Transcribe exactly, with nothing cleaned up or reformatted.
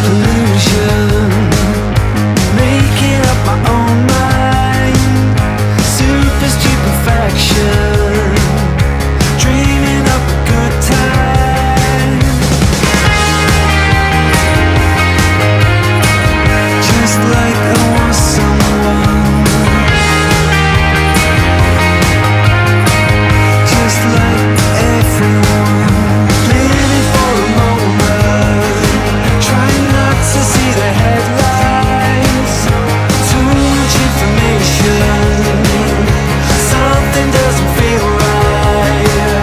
pollution, making up my own mind, super stupefaction, dreaming up a good time. Just like I want someone, just like everyone, living for a moment, trying not to see the headlines. Too much information, something doesn't